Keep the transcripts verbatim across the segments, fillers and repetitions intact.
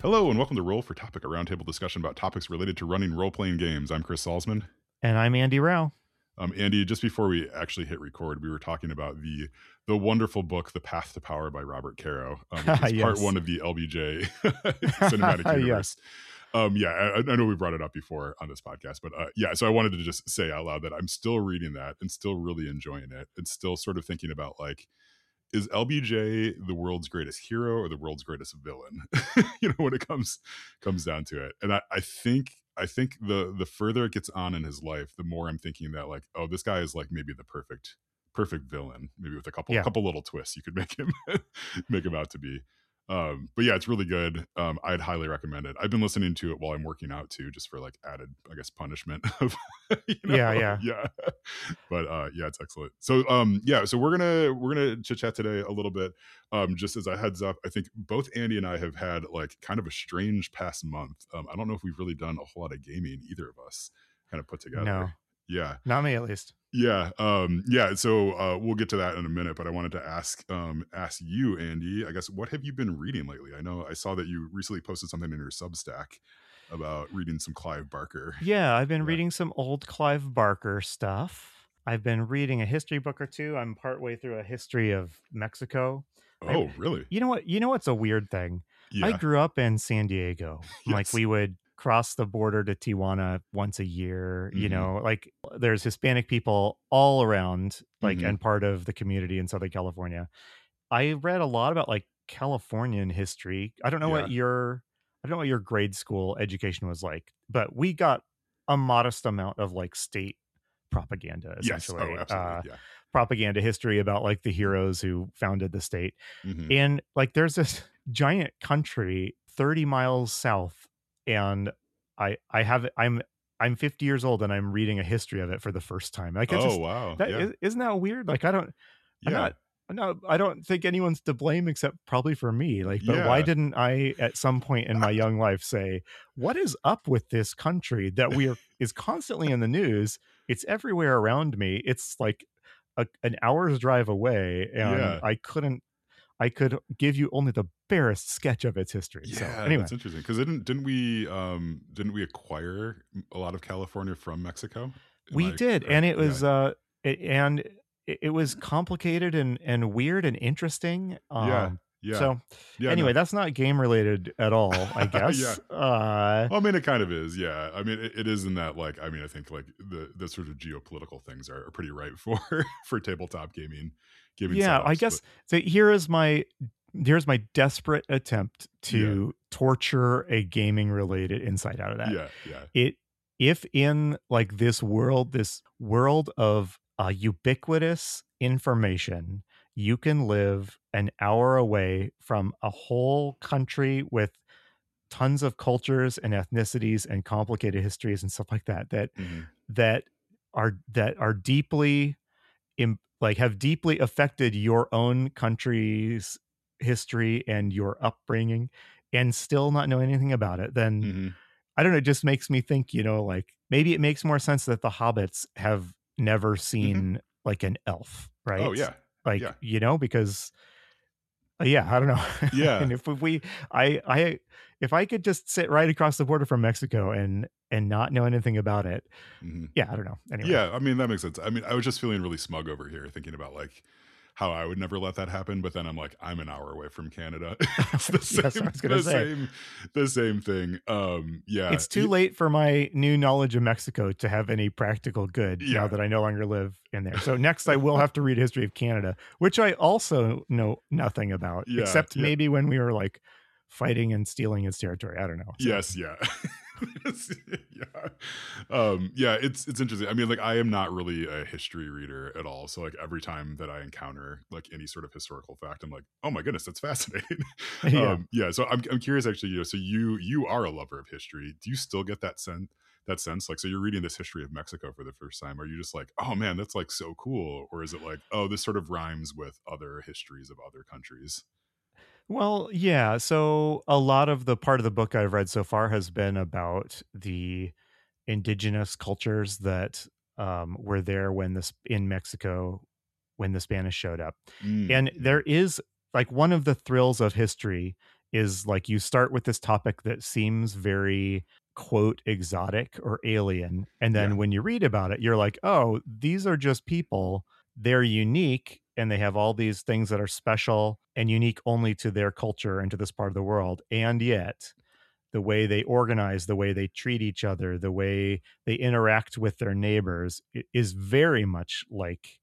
Hello and welcome to Roll for Topic, a roundtable discussion about topics related to running role-playing games. I'm Chris Salzman. And I'm Andy Rao. Um, Andy, just before we actually hit record, we were talking about the the wonderful book, The Path to Power by Robert Caro, um, which is Yes. part one of the L B J cinematic universe. Yes. Um, yeah, I, I know we brought it up before on this podcast, but uh, yeah, so I wanted to just say out loud that I'm still reading that and still really enjoying it and still sort of thinking about like, is L B J the world's greatest hero or the world's greatest villain? You know, when it comes comes down to it. And I, I think I think the the further it gets on in his life, the more I'm thinking that like, oh, this guy is like maybe the perfect perfect villain, maybe with a couple Yeah. couple little twists you could make him make him out to be. Um, but yeah, it's really good. Um, I'd highly recommend it. I've been listening to it while I'm working out too, just for like added, I guess, punishment of, you know? Yeah, yeah. yeah. But uh, yeah, it's excellent. So um, yeah, so we're gonna we're gonna chit chat today a little bit. Um, just as a heads up, I think both Andy and I have had like kind of a strange past month. Um, I don't know if we've really done a whole lot of gaming, either of us, kind of put together. No. Yeah. Not me, at least. Yeah, um, yeah. So uh, we'll get to that in a minute, but I wanted to ask um, ask you, Andy. I guess what have you been reading lately? I know I saw that you recently posted something in your Substack about reading some Clive Barker. Yeah, I've been Yeah. reading some old Clive Barker stuff. I've been reading a history book or two. I'm partway through a history of Mexico. Oh, I, really? You know what? You know what's a weird thing? Yeah. I grew up in San Diego. Yes. Like we would cross the border to Tijuana once a year. You Mhm. know, like there's Hispanic people all around, like Mhm. and part of the community in Southern California. I read a lot about like Californian history. I don't know Yeah. what your I don't know what your grade school education was like, but we got a modest amount of like state propaganda, Yes. essentially. Oh, absolutely. Uh, Yeah. propaganda history about like the heroes who founded the state. Mhm. And like there's this giant country thirty miles south, and I I have I'm I'm fifty years old and I'm reading a history of it for the first time. Like it's Oh, just wow. that Yeah. is, isn't that weird? Like I don't I'm Yeah. not no, I don't think anyone's to blame except probably for me. Like, but why Yeah. didn't I at some point in my young life say, what is up with this country that we are is constantly in the news? It's everywhere around me. It's like a, an hour's drive away, and Yeah. I couldn't I could give you only the barest sketch of its history. So Yeah, anyway, that's interesting because didn't didn't we um didn't we acquire a lot of California from Mexico? Am we I did, correct? and it Yeah. was uh it, and it, it was complicated and and weird and interesting. Um Yeah. Yeah. so Yeah. anyway, No. that's not game related at all, I guess. Yeah. Uh Well, I mean, it kind of is, yeah. I mean, it, it is in that, like, I mean, I think like the the sort of geopolitical things are, are pretty ripe for for tabletop gaming, gaming. yeah, I setups, guess but- so here is my here's my desperate attempt to torture a gaming related insight out of that. yeah, yeah, It if in like this world, this world of uh, ubiquitous information, you can live an hour away from a whole country with tons of cultures and ethnicities and complicated histories and stuff like that that Mhm. that are that are deeply im- like have deeply affected your own country's history and your upbringing, and still not know anything about it, then Mhm. I don't know, it just makes me think, you know, like maybe it makes more sense that the hobbits have never seen like an elf, right? Oh yeah, Like, yeah. you know, because uh, yeah, I don't know. Yeah. And if we, I, I, if I could just sit right across the border from Mexico and, and not know anything about it. Mhm. Yeah. I don't know. Anyway. Yeah, I mean that makes sense. I mean, I was just feeling really smug over here, thinking about like how I would never let that happen, but then I'm like, I'm an hour away from Canada. It's the same, Yes, I was gonna the say. same, the same thing. Um, yeah, It's too late for my new knowledge of Mexico to have any practical good Yeah. now that I no longer live in there. So next I will have to read History of Canada, which I also know nothing about, Yeah, except yeah. maybe when we were like fighting and stealing its territory. I don't know. So- Yes, yeah. yeah. Um, yeah, it's it's interesting. I mean, like I am not really a history reader at all. So like every time that I encounter like any sort of historical fact, I'm like, oh my goodness, that's fascinating. Yeah. Um, yeah. So I'm I'm curious actually, you know, so you you are a lover of history. Do you still get that sense that sense? Like so you're reading this history of Mexico for the first time. Are you just like, oh man, that's like so cool? Or is it like, oh, this sort of rhymes with other histories of other countries? Well, yeah. So a lot of the part of the book I've read so far has been about the indigenous cultures that um, were there when this in Mexico when the Spanish showed up. Mm, And yeah. there is like one of the thrills of history is like you start with this topic that seems very quote exotic or alien, and Yeah. then when you read about it you're like, oh, these are just people. They're unique and they have all these things that are special and unique only to their culture and to this part of the world, and yet the way they organize, the way they treat each other, the way they interact with their neighbors i- is very much like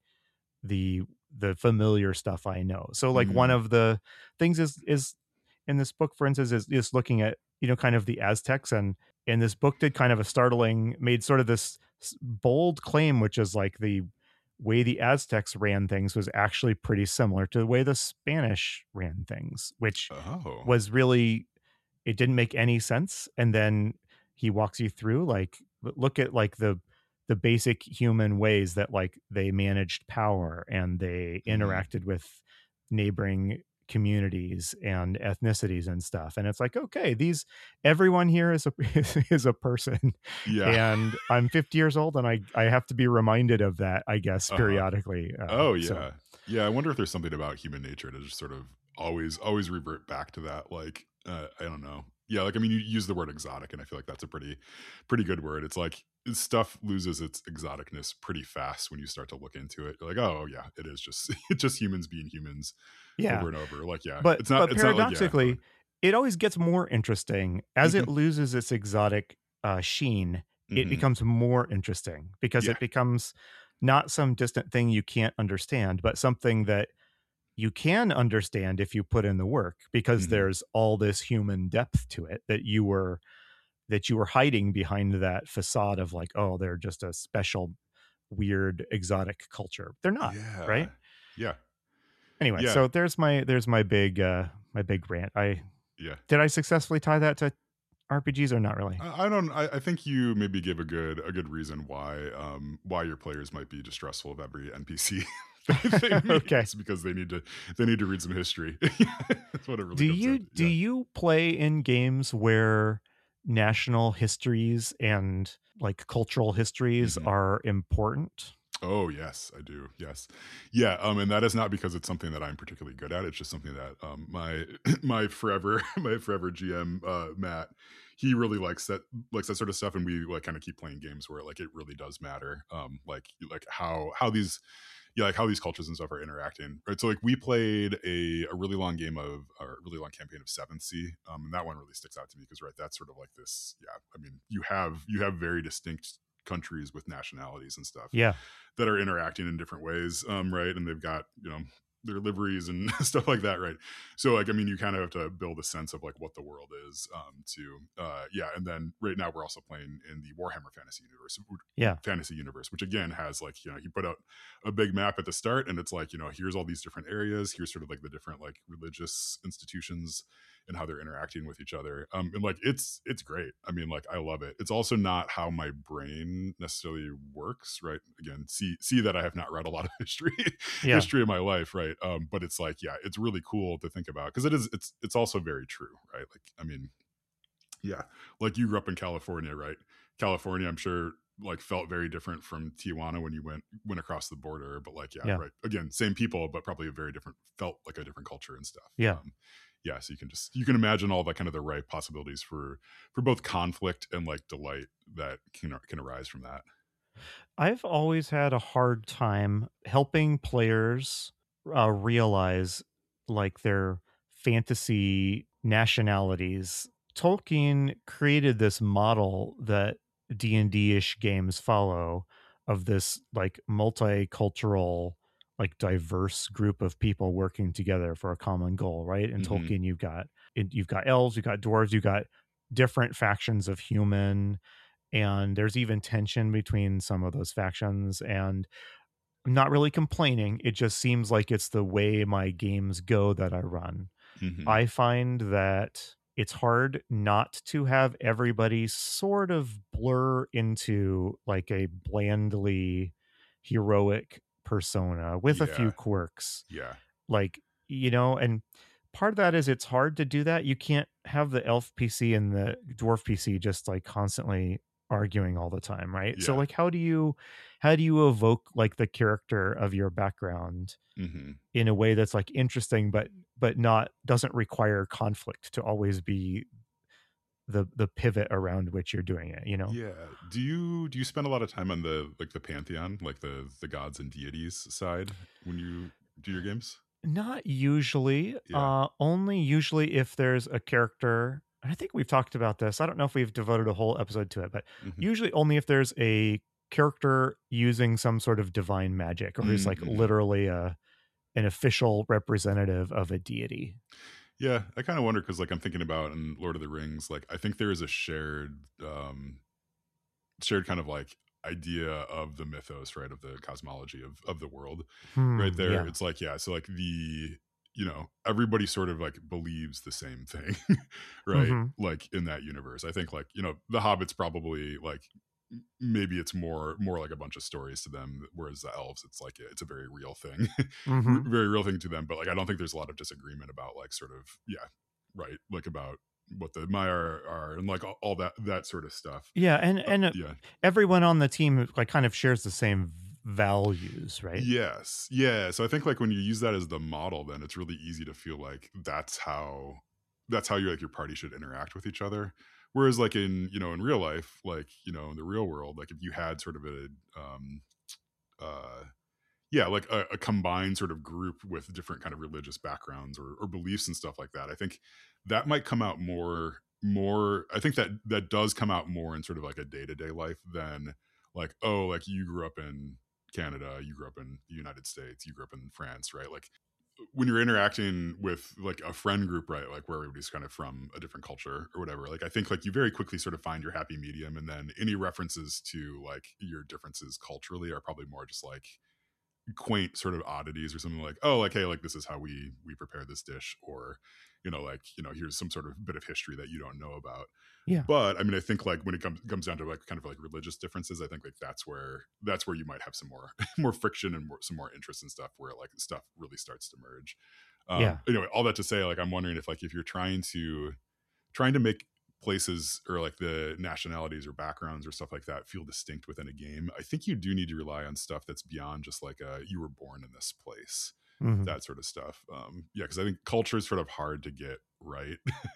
the the familiar stuff I know. So like one Mm, of the things is is in this book, for instance, is is looking at, you know, kind of the Aztecs, and and this book did kind of a startling, made sort of this s- bold claim, which is like the way the Aztecs ran things was actually pretty similar to the way the Spanish ran things, which oh. was really, it didn't make any sense. And then he walks you through like, look at like the the basic human ways that like they managed power and they Mhm. interacted with neighboring communities and ethnicities and stuff, and it's like, okay, these, everyone here is a is a person, Yeah. and I'm fifty years old and i i have to be reminded of that, I guess, Uh-huh. periodically. uh, Oh, so yeah. Yeah, I wonder if there's something about human nature to just sort of always always revert back to that, like, uh, I don't know. Yeah, like, I mean, you use the word exotic, and I feel like that's a pretty pretty good word. It's like, stuff loses its exoticness pretty fast when you start to look into it. You're like, "Oh, yeah, it is just it's just humans being humans yeah. over and over." Like, yeah, But it's not but it's not like yeah, go paradoxically, it always gets more interesting as it Mhm, loses its exotic uh, sheen. It mhm. becomes more interesting because Yeah. it becomes not some distant thing you can't understand, but something that you can understand if you put in the work, because Mhm. there's all this human depth to it that you were that you were hiding behind that facade of like, oh, they're just a special, weird, exotic culture. They're not, right? Yeah. Yeah. Anyway, Yeah. so there's my there's my big uh my big rant. I Yeah. Did I successfully tie that to R P Gs or not really? I I don't. I, I think you maybe give a good a good reason why um why your players might be distrustful of every N P C they, they meet. Okay. It's because they need to they need to read some history. That's what it really Do comes down you to. do Yeah. you play in games where national histories and like cultural histories hmm are important? Oh yes, I do. Yes, yeah. Um, and that is not because it's something that I'm particularly good at. It's just something that um my my forever my forever G M uh Matt, he really likes that likes that sort of stuff, and we like kind of keep playing games where like it really does matter. Um, like like how how these yeah like how these cultures and stuff are interacting. Right. So like we played a a really long game of or a really long campaign of Seventh Sea. Um, and that one really sticks out to me because right, that's sort of like this. Yeah, I mean you have you have very distinct countries with nationalities and stuff Yeah. that are interacting in different ways, um, right? And they've got you know their liveries and stuff like that, right? So like, I mean, you kind of have to build a sense of like what the world is, um, to uh, yeah. And then right now we're also playing in the Warhammer Fantasy Universe, Yeah. fantasy universe, which again has like you know he put out a big map at the start, and it's like you know here's all these different areas, here's sort of like the different like religious institutions and how they're interacting with each other. Um, and like it's it's great. I mean, like I love it. It's also not how my brain necessarily works, right? Again, see see that I have not read a lot of history Yeah. history of my life, right? Um, but it's like, yeah, it's really cool to think about because it is it's it's also very true, right? Like, I mean, yeah, like you grew up in California, right? California, I'm sure like felt very different from Tijuana when you went went across the border, but like yeah, Yeah. right. Again, same people, but probably a very different felt like a different culture and stuff. Yeah. Um, yeah, so you can just you can imagine all the kind of the right possibilities for for both conflict and like delight that can can arise from that. I've always had a hard time helping players uh, realize like their fantasy nationalities. Tolkien created this model that D and D-ish games follow of this like multicultural, like diverse group of people working together for a common goal, right? In hmm Tolkien, you've got you've got elves, you've got dwarves, you've got different factions of human, and there's even tension between some of those factions, and I'm not really complaining. It just seems like it's the way my games go that I run. hmm I find that it's hard not to have everybody sort of blur into like a blandly heroic persona with a few Yeah, quirks. yeah, Like, you know, and part of that is it's hard to do that. You can't have the elf P C and the dwarf P C just like constantly arguing all the time, right? So Yeah. like how do you how do you evoke like the character of your background Hmm. in a way that's like interesting but but not doesn't require conflict to always be the the pivot around which you're doing it, you know? Yeah. Do you do you spend a lot of time on the like the pantheon, like the the gods and deities side when you do your games? Not usually, Yeah. uh, only usually if there's a character, and I think we've talked about this. I don't know if we've devoted a whole episode to it, but Hmm. usually only if there's a character using some sort of divine magic or who's like Mm-hmm. literally a an official representative of a deity. Yeah, I kind of wonder because, like, I'm thinking about in Lord of the Rings, like, I think there is a shared, um, shared kind of like idea of the mythos, right, of the cosmology of of the world, right Hmm, there. yeah. It's like, yeah, so like the, you know, everybody sort of like believes the same thing, right? Mhm. Like in that universe, I think like you know, the Hobbits probably like m- maybe it's more more like a bunch of stories to them, whereas the elves, it's like it's a very real thing, R- Mhm. very real thing to them. But like, I don't think there's a lot of disagreement about like sort of yeah, right, like about what the Maiar are and like all, all that that sort of stuff. Yeah, and Uh, and uh, yeah. everyone on the team like kind of shares the same v values, right? Yes. Yeah. So I think like when you use that as the model, then it's really easy to feel like that's how that's how you like your party should interact with each other. Whereas like in, you know, in real life, like, you know, in the real world, like if you had sort of a um uh yeah, like a, a combined sort of group with different kind of religious backgrounds or, or beliefs and stuff like that, I think that might come out more more I think that that does come out more in sort of like a day-to-day life than like, oh, like you grew up in Canada, you grew up in the United States, you grew up in France, right? Like when you're interacting with like a friend group, right, like where everybody's kind of from a different culture or whatever, like I think like you very quickly sort of find your happy medium, and then any references to like your differences culturally are probably more just like quaint sort of oddities or something like, oh, like, hey, like this is how we we prepare this dish, or you know, like, you know, here's some sort of bit of history that you don't know about. Yeah. But I mean, I think like when it comes comes down to like kind of like religious differences, I think like that's where that's where you might have some more more friction and more, some more interest in stuff where like stuff really starts to merge. Um, Yeah. anyway, all that to say, like I'm wondering if like if you're trying to trying to make places or like the nationalities or backgrounds or stuff like that feel distinct within a game, I think you do need to rely on stuff that's beyond just like a you were born in this place, Mhm. that sort of stuff. Um, yeah, because I think culture is sort of hard to get right,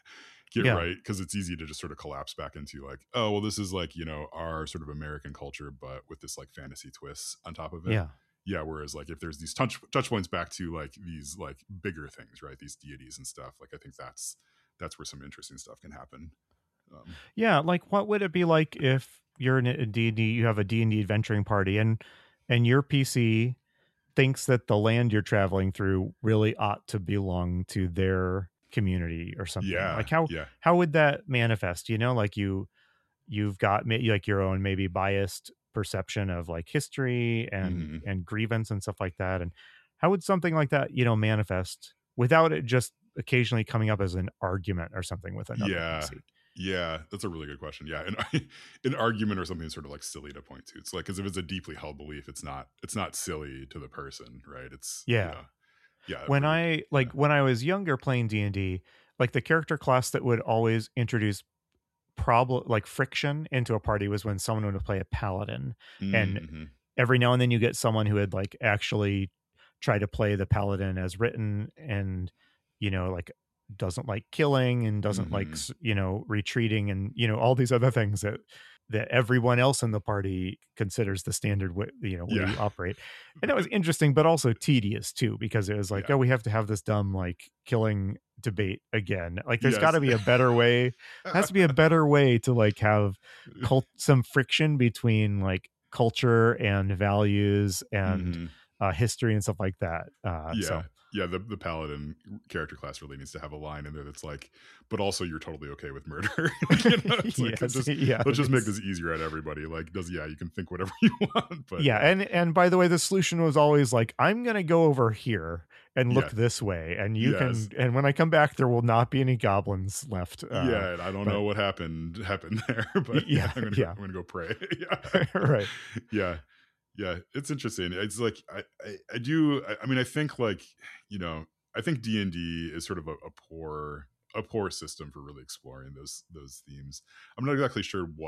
get Yeah. right, because it's easy to just sort of collapse back into like, oh, well, this is like you know our sort of American culture, but with this like fantasy twists on top of it. Yeah. Yeah, whereas like if there's these touch touch points back to like these like bigger things, right? These deities and stuff. Like I think that's that's where some interesting stuff can happen. Um, Yeah, like what would it be like if you're in a D and D, you have a D and D adventuring party and and your P C thinks that the land you're traveling through really ought to belong to their community or something. yeah, Like how yeah, how would that manifest? You know, like you you've got may- like your own maybe biased perception of like history and hmm and grievance and stuff like that. And how would something like that, you know, manifest without it just occasionally coming up as an argument or something with another yeah, P C? yeah. That's a really good question. Yeah, an an argument or something sort of like silly to point to. It's like because if it's a deeply held belief, it's not it's not silly to the person, right? It's you Yeah. know, yeah, When for your I yeah. like when I was younger playing D and D, like the character class that would always introduce problem like friction into a party was when someone would play a paladin. And Mm-hmm. every now and then you get someone who would like actually try to play the paladin as written and you know like doesn't like killing and doesn't like Mm-hmm. s- you know retreating and you know all these other things that that everyone else in the party considers the standard way, you know, way Yeah, you operate. And that was interesting but also tedious too because it was like, yeah, oh, we have to have this dumb like killing debate again. Like there's got yes. to be a better way, has to be a better way to like have cult some friction between like culture and values and hmm uh, history and stuff like that. Uh, Yeah, so yeah. The the paladin character class really needs to have a line in there that's like, but also you're totally okay with murder. Like, you know, it's like let's yes, just yeah, let's just make it's this easier on everybody. Like, does yeah, you can think whatever you want, but yeah, yeah, and and by the way, the solution was always like, I'm gonna go over here and look yeah, this way, and you yes, can, and when I come back, there will not be any goblins left. Uh, yeah. And I don't know but what happened happened there, y- but yeah, yeah, I'm gonna go, yeah, I'm gonna go pray. Yeah, right, yeah, yeah. It's interesting. It's like I I, I do. I, I mean, I think like you know, I think D and D is sort of a, a poor a poor system for really exploring those those themes. I'm not exactly sure what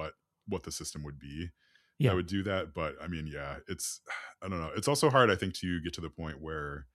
what the system would be that Yeah. would do that. But I mean, yeah, it's I don't know. It's also hard, I think, to get to the point where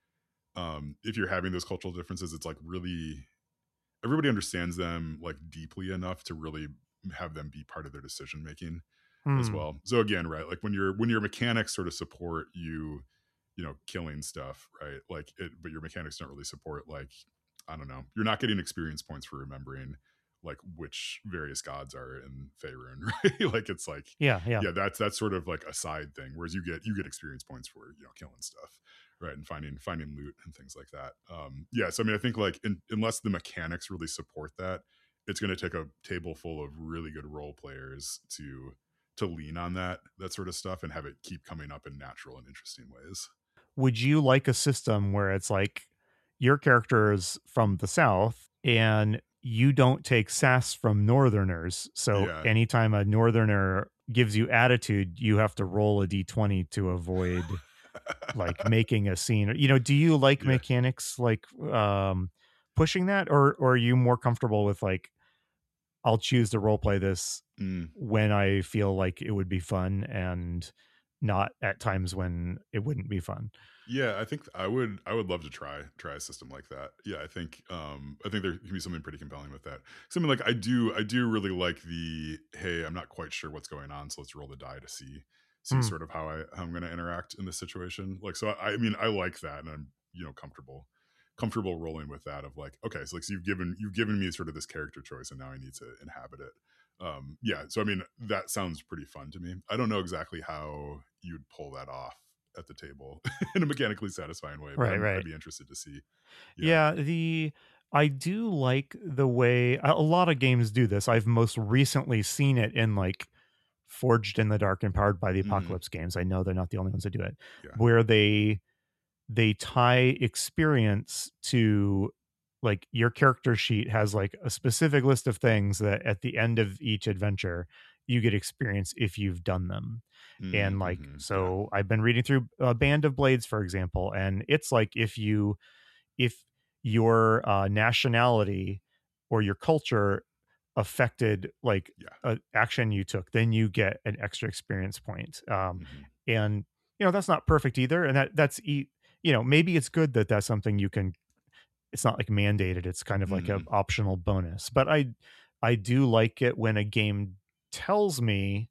um if you're having those cultural differences, it's like really everybody understands them like deeply enough to really have them be part of their decision making as Hmm. well. So again, right, like when your when your mechanics sort of support you, you know, killing stuff, right? Like it, but your mechanics don't really support like I don't know. You're not getting experience points for remembering like which various gods are in Faerun, right? Like it's like Yeah. Yeah. yeah, that's that's sort of like a side thing. Whereas you get you get experience points for you know killing stuff, right, and finding finding loot and things like that. Um, yeah, so I mean, I think like in, unless the mechanics really support that, it's going to take a table full of really good role players to to lean on that that sort of stuff and have it keep coming up in natural and interesting ways. Would you like a system where it's like your character is from the South and you don't take sass from Northerners? So Yeah. anytime a Northerner gives you attitude, you have to roll a d twenty to avoid like making a scene. You know, do you like Yeah. mechanics like um pushing that, or or are you more comfortable with like I'll choose to role play this Mm. when I feel like it would be fun and not at times when it wouldn't be fun? Yeah, I think I would I would love to try try a system like that. Yeah, I think um I think there can be something pretty compelling with that. Something like I do I do really like the hey, I'm not quite sure what's going on, so let's roll the die to see see Hmm. sort of how I how I'm going to interact in this situation. Like so I, I mean I like that and I'm, you know, comfortable comfortable rolling with that of like okay, so like so you've given you've given me sort of this character choice and now I need to inhabit it. Um yeah, so I mean that sounds pretty fun to me. I don't know exactly how you'd pull that off at the table in a mechanically satisfying way, but Right, I'm, I'd right. be interested to see. Yeah. Yeah, the I do like the way a a lot of games do this. I've most recently seen it in like Forged in the Dark and Powered by the Hmm. Apocalypse games. I know they're not the only ones that do it, Yeah. where they they tie experience to like your character sheet has like a specific list of things that at the end of each adventure you get experience if you've done them. And like Mm-hmm. Yeah. so I've been reading through a Band of Blades, for example, and it's like if you if your uh, nationality or your culture affected like Yeah. an action you took, then you get an extra experience point. Um, Hmm. and you know that's not perfect either, and that that's e- you know maybe it's good that that's something you can. It's not like mandated; it's kind of like a Hmm. optional bonus. But I I do like it when a game tells me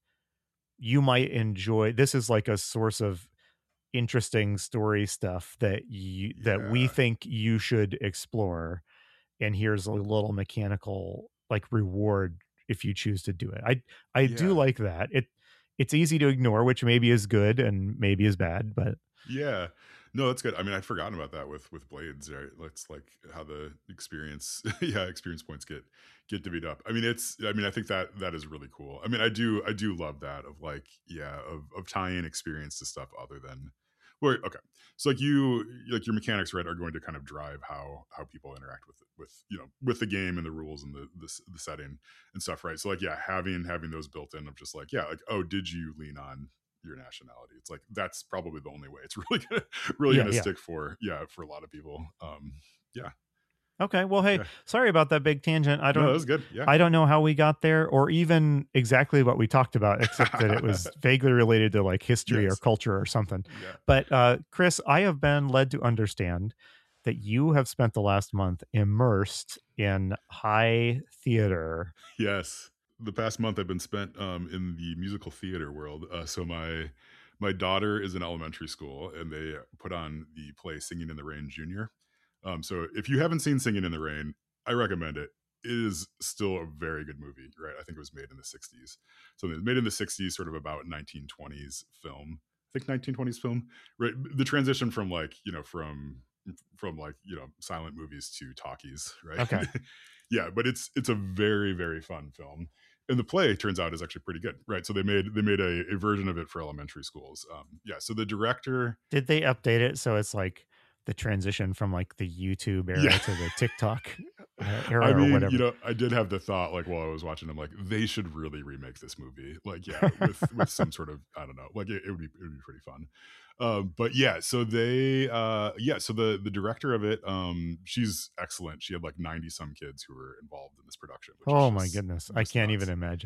you might enjoy. This is like a source of interesting story stuff that you that we Yeah. think you should explore, and here's a little mechanical like reward if you choose to do it. I I do Yeah. like that. It it's easy to ignore, which maybe is good and maybe is bad, but Yeah. No, that's good. I mean, I'd forgotten about that with with blades, right? That's like how the experience, yeah, experience points get get divvied up. I mean, it's. I mean, I think that that is really cool. I mean, I do I do love that of like, yeah, of of tying experience to stuff other than. Well, okay, so like you like your mechanics, right, are going to kind of drive how how people interact with with you know with the game and the rules and the the, s- the setting and stuff, right? So like, yeah, having having those built in of just like, yeah, like, oh, did you lean on your nationality? It's like that's probably the only way it's really gonna really yeah, gonna yeah. stick for yeah for a lot of people. Um, yeah, Okay, well, hey, yeah. sorry about that big tangent. I No, that don't was good. Yeah, I don't know how we got there or even exactly what we talked about, except that it was vaguely related to like history or yes, culture or something. yeah, But uh, Chris, I have been led to understand that you have spent the last month immersed in high theater. yes. The past month I've been spent um, in the musical theater world. Uh, so my my daughter is in elementary school, and they put on the play Singing in the Rain Junior. Um, so if you haven't seen Singing in the Rain, I recommend it. It is still a very good movie, right? I think it was made in the sixties. So it was made in the sixties, sort of about nineteen twenties film. I think nineteen twenties film, right? The transition from like, you know, from from like, you know, silent movies to talkies, right? Okay. Yeah, but it's it's a very, very fun film. And the play turns out is actually pretty good, right? So they made they made a, a version of it for elementary schools. Um, yeah, so the director, Did they update it so it's like the transition from like the YouTube yeah, era to the TikTok uh, I era or mean, you whatever? know, I did have the thought like while I was watching, I'm like, they should really remake this movie, like, yeah, with with some sort of I don't know, like it, it would be it would be pretty fun. Um, but yeah, so they, uh, yeah, so the the director of it, um, she's excellent. She had like ninety some kids who were involved in this production, which is Oh my just goodness. I just can't even nuts. imagine.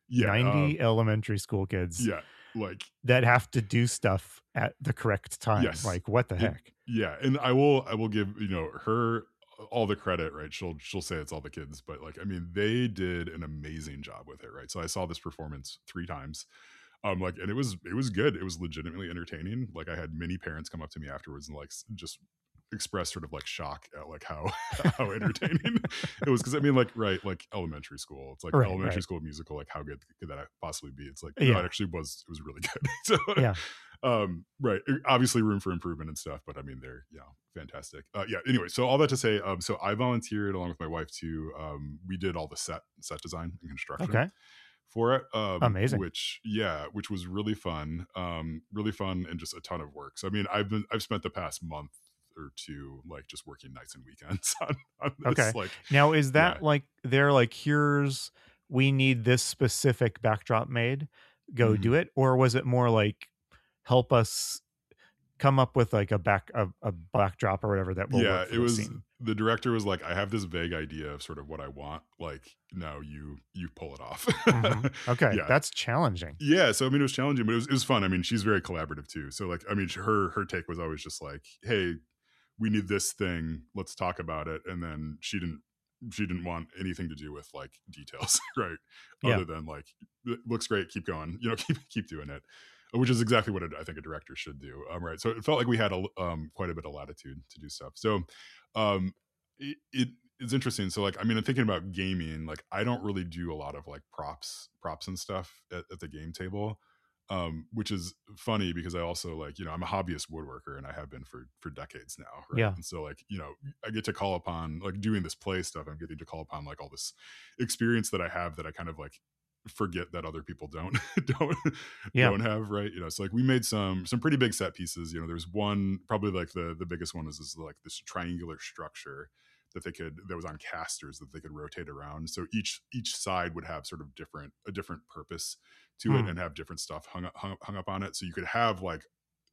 yeah, um, ninety elementary school kids yeah, like that have to do stuff at the correct time. yes, Like, what the it, heck? yeah, and I will I will give you know her all the credit, right? She'll she'll say it's all the kids, but like I mean, they did an amazing job with it, right? So I saw this performance three times. Um, like, and it was it was good. It was legitimately entertaining. Like, I had many parents come up to me afterwards and like s- just express sort of like shock at like how how entertaining it was. Because I mean, like, right, like elementary school. It's like Right, elementary right. school musical. Like, how good could that possibly be? It's like no, it Yeah, actually was. It was really good. So, yeah. um, right, uh, obviously room for improvement and stuff, but I mean, they're you know fantastic. Uh, yeah. Anyway, so all that to say, um, so I volunteered along with my wife too. Um, we did all the set set design and construction Okay. for it, um, Amazing. which yeah, which was really fun, um, really fun, and just a ton of work. So I mean, I've been I've spent the past month or two like just working nights and weekends on, on this. Okay. Like, Now, is yeah, that like they're like, here's, we need this specific backdrop made, go do mhm. it? Or was it more like, help us come up with like a back, a, a backdrop or whatever that will Yeah, work for it this was scene? the director was like, I have this vague idea of sort of what I want. Like, no, you you pull it off. Hmm. Okay. Yeah, That's challenging. yeah. So I mean, it was challenging, but it was it was fun. I mean, she's very collaborative too. So like, I mean, her her take was always just like, hey, we need this thing, let's talk about it. And then she didn't she didn't want anything to do with like details, right? Yeah. Other than like, it looks great, keep going, you know, keep keep doing it, which is exactly what I think a director should do. Um, right. So it felt like we had a, um, quite a bit of latitude to do stuff. So um, it, it it's interesting. So like, I mean, I'm thinking about gaming. Like, I don't really do a lot of like props, props and stuff at, at the game table, um, which is funny because I also like, you know, I'm a hobbyist woodworker and I have been for for decades now, right? Yeah. And so like, you know, I get to call upon like doing this play stuff. I'm getting to call upon like all this experience that I have that I kind of like forget that other people don't don't Yeah. don't have, right? You know, so like we made some some pretty big set pieces. You know, there's one probably like the the biggest one is this like this triangular structure that they could that was on casters that they could rotate around. So each each side would have sort of different a different purpose to it Hmm. and have different stuff hung up, hung, up- hung up on it. So you could have like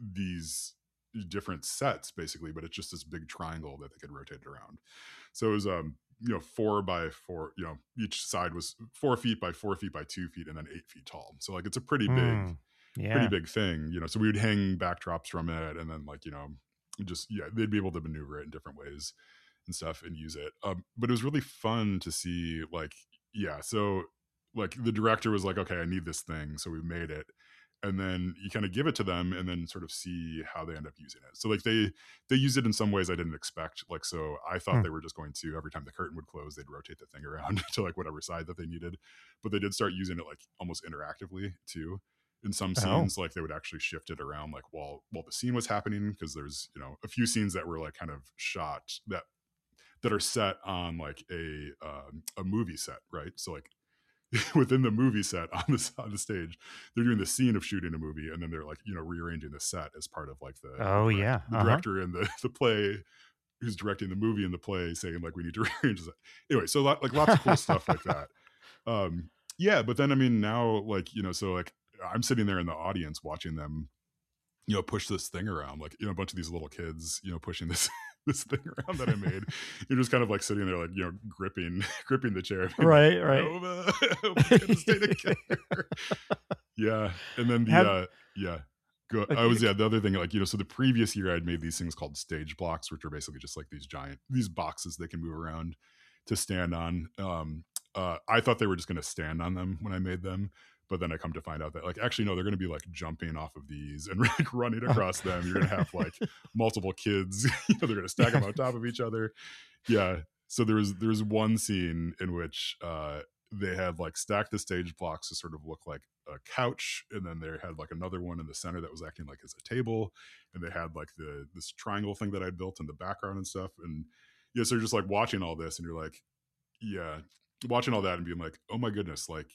these different sets basically, but it's just this big triangle that they could rotate around. So it was um you know four by four. You know each side was four feet by four feet by two feet, and then eight feet tall. So like it's a pretty big Hmm. pretty Yeah. big thing. You know, so we would hang backdrops from it, and then like you know just yeah they'd be able to maneuver it in different ways and stuff and use it. Um, but it was really fun to see like yeah so like the director was like, okay, I need this thing, so we made it, and then you kind of give it to them and then sort of see how they end up using it. So like they they use it in some ways I didn't expect. Like, so I thought Hmm. they were just going to, every time the curtain would close, they'd rotate the thing around to like whatever side that they needed, but they did start using it like almost interactively too. In some Oh. scenes, like they would actually shift it around like while while the scene was happening, because there's you know a few scenes that were like kind of shot that that are set on like a um, a movie set, right? So like within the movie set on the on the stage, they're doing the scene of shooting a movie, and then they're like you know rearranging the set as part of like the the Oh direct yeah. the Uh-huh. director and the the play who's directing the movie and the play saying like we need to rearrange that. Anyway, so lot, like lots of cool stuff like that. Um, yeah, but then I mean now like you know so like I'm sitting there in the audience watching them you know, push this thing around, like, you know, a bunch of these little kids, you know, pushing this this thing around that I made. You're just kind of like sitting there, like, you know, gripping gripping the chair, being like, Right, right. Nova, we gotta stay together. Yeah. And then the Have uh yeah. Go uh, I was yeah, the other thing, like, you know, so the previous year I'd made these things called stage blocks, which are basically just like these giant these boxes they can move around to stand on. Um uh I thought they were just gonna stand on them when I made them. But then I come to find out that like actually no, they're going to be like jumping off of these and like running uh, across them. You're going to have like multiple kids. You know, they're going to stack them on top of each other. Yeah. So there was there was one scene in which uh, they had like stacked the stage blocks to sort of look like a couch, and then they had like another one in the center that was acting like as a table, and they had like the this triangle thing that I built in the background and stuff. And yeah, so you're just like watching all this, and you're like, yeah, watching all that and being like, oh my goodness, like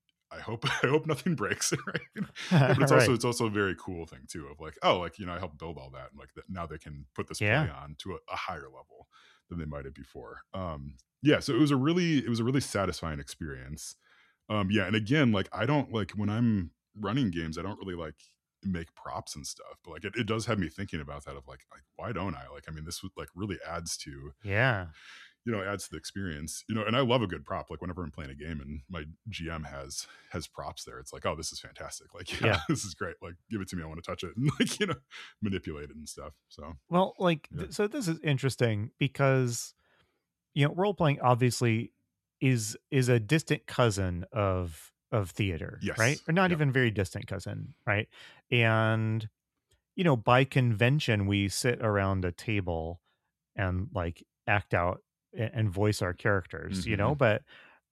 I hope I hope nothing breaks, right? Yeah, but it's also right. it's also a very cool thing too of like, oh, like you know, I helped build all that, and like that now they can put this play Yeah. on to a, a higher level than they might have before. Um, yeah, so it was a really it was a really satisfying experience. Um, yeah, and again, like I don't like when I'm running games, I don't really like make props and stuff, but like it, it does have me thinking about that of like like why don't I like I mean this would like really adds to Yeah. you know, adds to the experience, you know, and I love a good prop. Like whenever I'm playing a game and my G M has has props there, it's like, oh, this is fantastic. Like, yeah, Yeah. this is great. Like, give it to me. I want to touch it and like, you know, manipulate it and stuff. So Well, like, yeah. th- so this is interesting because, you know, role playing obviously is is a distant cousin of of theater, right? Yes. Or not Yep. even very distant cousin, right? And you know, by convention, we sit around a table and like act out a- and voice our characters, you Mm-hmm. know, but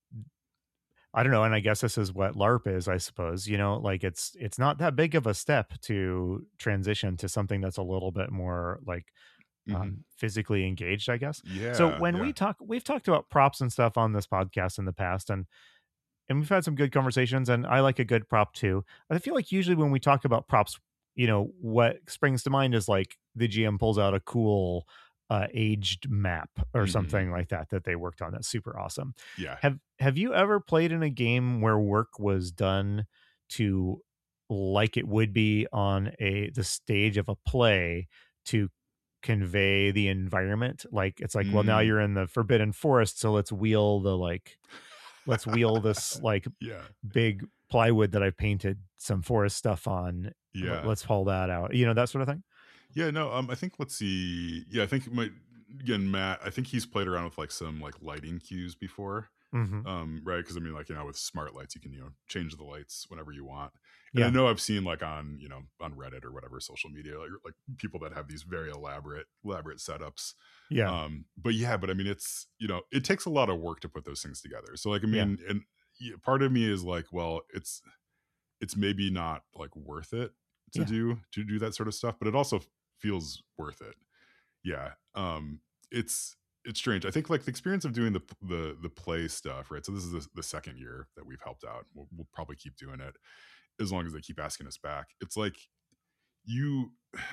I don't know, and I guess this is what LARP is, I suppose, you know, like it's it's not that big of a step to transition to something that's a little bit more like Mm-hmm. um, physically engaged, I guess. So Yeah. when Yeah. we talk, we've talked about props and stuff on this podcast in the past, and and we've had some good conversations, and I like a good prop too. I feel like usually when we talk about props, you know, what springs to mind is like the G M pulls out a cool uh, aged map or Mm-hmm. something like that that they worked on. That's super awesome. Yeah. Have Have you ever played in a game where work was done to like it would be on a the stage of a play to convey the environment? Like it's like, well, now Mm. you're in the Forbidden Forest, so let's wheel the like let's wheel this like Yeah. big plywood that I painted some forest stuff on. Let- Yeah. Let's haul that out. You know, that sort of thing. Yeah, no, um, I think let's see. Yeah, I think my again, Matt, I think he's played around with like some like lighting cues before. Hmm. Um, right. Cause I mean, like, you know, with smart lights, you can, you know, change the lights whenever you want. And I Yeah. know I've seen like on, you know, on Reddit or whatever social media, like, like people that have these very elaborate, elaborate setups. Yeah. Um, but yeah, but I mean, it's, you know, it takes a lot of work to put those things together. So like, I Yeah. mean, and yeah, part of me is like, well, it's, it's maybe not like worth it to Yeah. do to do that sort of stuff, but it also feels worth it. Yeah. Um it's it's strange. I think like the experience of doing the the the play stuff, right? So this is the, the second year that we've helped out. We'll, we'll probably keep doing it as long as they keep asking us back. It's like you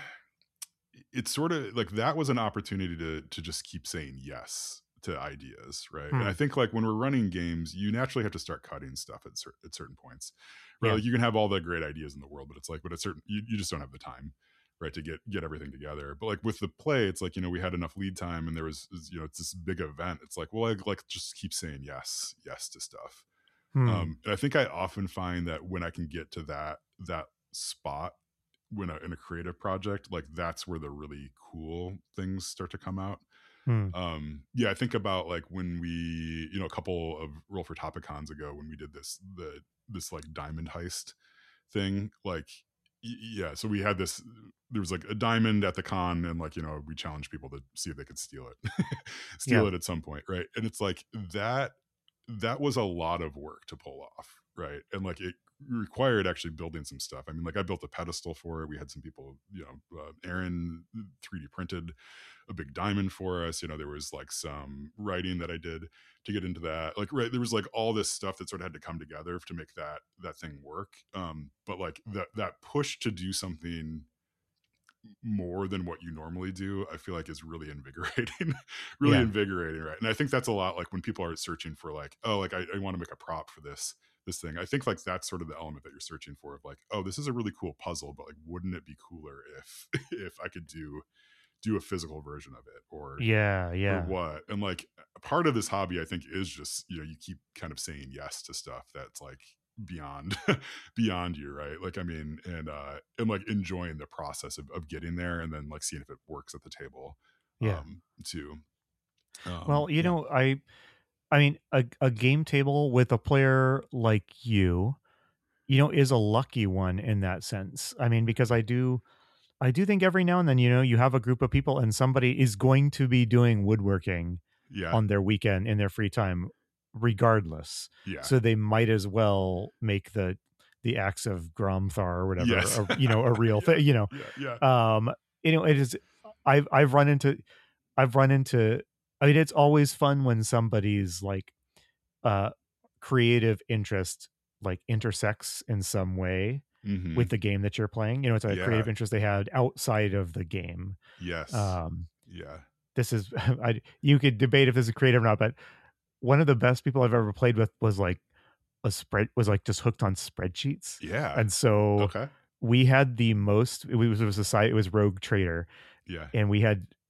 it's sort of like that was an opportunity to to just keep saying yes to ideas, right? And Hmm. I think like when we're running games, you naturally have to start cutting stuff at, cer- at certain points, right? Yeah. Like you can have all the great ideas in the world, but it's like, but at certain, you, you just don't have the time, right, to get get everything together. But like with the play, it's like, you know, we had enough lead time, and there was, you know, it's this big event. It's like, well, I like just keep saying yes, yes to stuff. Hmm. Um, and I think I often find that when I can get to that that spot when I, in a creative project, like that's where the really cool things start to come out. Hmm. Um yeah, I think about like when we, you know, a couple of Roll for Topicons ago when we did this the this like diamond heist thing, like y- yeah, so we had this, there was like a diamond at the con, and like, you know, we challenged people to see if they could steal it steal Yeah. it at some point, right? And it's like that that was a lot of work to pull off, right? And like it required actually building some stuff. I mean, like I built a pedestal for it. We had some people, you know, uh, Aaron three D printed a big diamond for us. You know, there was like some writing that I did to get into that. Like, right, there was like all this stuff that sort of had to come together to make that that thing work. Um, but like that that push to do something more than what you normally do, I feel like is really invigorating. Really Yeah. invigorating, right? And I think that's a lot like when people are searching for like, oh, like I, I want to make a prop for this this thing. I think like that's sort of the element that you're searching for of like, oh, this is a really cool puzzle, but like wouldn't it be cooler if if I could do do a physical version of it, or Yeah. or Yeah. what? And like part of this hobby, I think, is just, you know, you keep kind of saying yes to stuff that's like beyond beyond you, right? Like I mean, and uh and like enjoying the process of, of getting there, and then like seeing if it works at the table Yeah. um too. Um Well, you yeah. know, I I mean, a a game table with a player like you, you know, is a lucky one in that sense. I mean, because I do I do think every now and then, you know, you have a group of people and somebody is going to be doing woodworking Yeah. on their weekend in their free time regardless. Yeah. So they might as well make the the axe of Gromthar or Yes. whatever, a, you know, a real Yeah. thing, you know. Yeah. Yeah. Um, you know, it is I've I've run into I've run into I mean, it's always fun when somebody's like uh creative interest like intersects in some way Mm-hmm. with the game that you're playing. You know, it's a Yeah. creative interest they had outside of the game. Yes. Um, Yeah. this is I you could debate if this is creative or not, but one of the best people I've ever played with was like a spread was like just hooked on spreadsheets. Yeah. And so Okay. we had the most it was it was a site it was Rogue Trader Yeah. and we had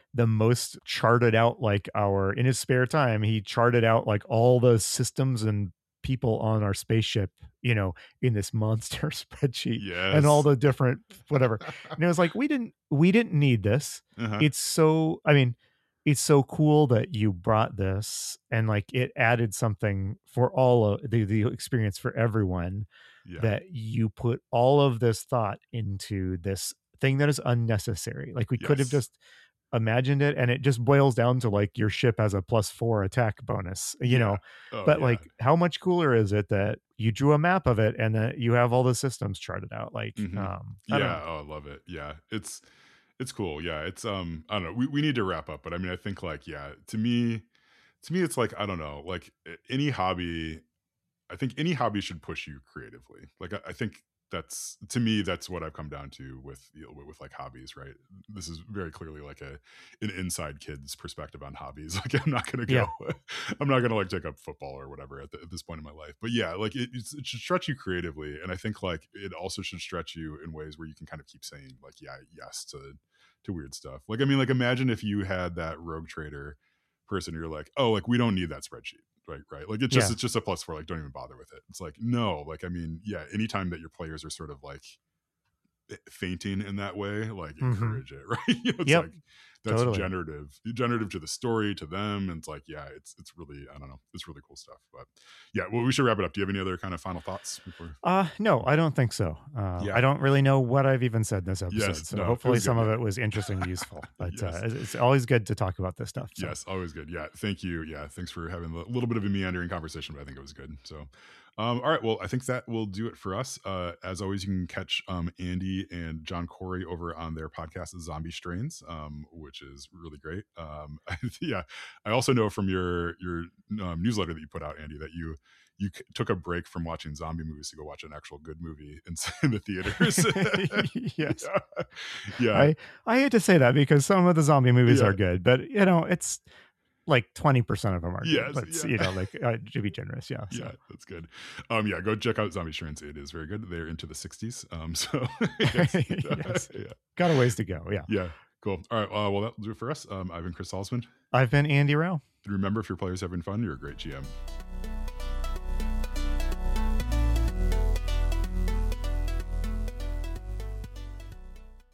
the most charted out, like our, in his spare time, he charted out like all the systems and people on our spaceship, you know, in this monster spreadsheet and all Yes. the different whatever. And it was like, we didn't, we didn't need this. Uh-huh. It's so, I mean, it's so cool that you brought this and like it added something for all of the, the experience for everyone, Yeah. that you put all of this thought into this thing that is unnecessary. Like we could have Yes. just imagined it, and it just boils down to like your ship has a plus four attack bonus, you Yeah. know. Oh, But yeah. like, how much cooler is it that you drew a map of it and that you have all the systems charted out? Like, Mhm. um, I don't Yeah. know. Oh, I love it. Yeah. It's it's cool. Yeah. It's um I don't know. We we need to wrap up, but I mean I think like yeah, to me to me it's like I don't know, like a- any hobby, I think any hobby should push you creatively. Like I, I think that's to me that's what I've come down to with you know, with, with like hobbies, right? This is very clearly like a an inside kid's perspective on hobbies. Like I'm not gonna Yeah. go, I'm not gonna like take up football or whatever at, the, at this point in my life. But yeah, like it, it's, it should stretch you creatively, and I think like it also should stretch you in ways where you can kind of keep saying like yeah yes to to weird stuff. Like I mean like imagine if you had that rogue trader person, you're like oh like we don't need that spreadsheet. Right, right. Like it's just Yeah. it's just a plus four. Like don't even bother with it. It's like no, like I mean, yeah. Anytime that your players are sort of like fainting in that way, like Mhm. encourage it, right? You know, it's Yep. like that's Totally. generative, generative to the story, to them, and it's like yeah, it's it's really I don't know, it's really cool stuff. But yeah, well, we should wrap it up. Do you have any other kind of final thoughts before? Uh, no, I don't think so. Uh, Yeah. I don't really know what I've even said in this episode. Yes, So no, it hopefully was good, some of yeah. it was interesting and useful. But Yes. uh, it's, it's always good to talk about this stuff. So. Yes, always good. Yeah, thank you. Yeah, thanks for having a little bit of a meandering conversation, but I think it was good. So, um, all right, well, I think that will do it for us. Uh, as always, you can catch um, Andy and John Corey over on their podcast, Zombie Strains, um, which is really great. Um, yeah, I also know from your your um, newsletter that you put out, Andy, that you you c- took a break from watching zombie movies to go watch an actual good movie in, in the theaters. Yes. yeah. yeah. I, I hate to say that because some of the zombie movies Yeah. are good, but you know, it's like twenty percent of them are Yes, good. Let's, yeah. you know, like uh, to be generous. Yeah. So. Yeah, that's good. Um, yeah, go check out Zombie Strands. It is very good. They're into the sixties. Um, so yes. Yes. yeah, Got a ways to go. Yeah. yeah, cool. All right, uh, well that'll do it for us. Um, I've been Chris Salzman. I've been Andy Rao. And remember, if your players having fun, you're a great G M.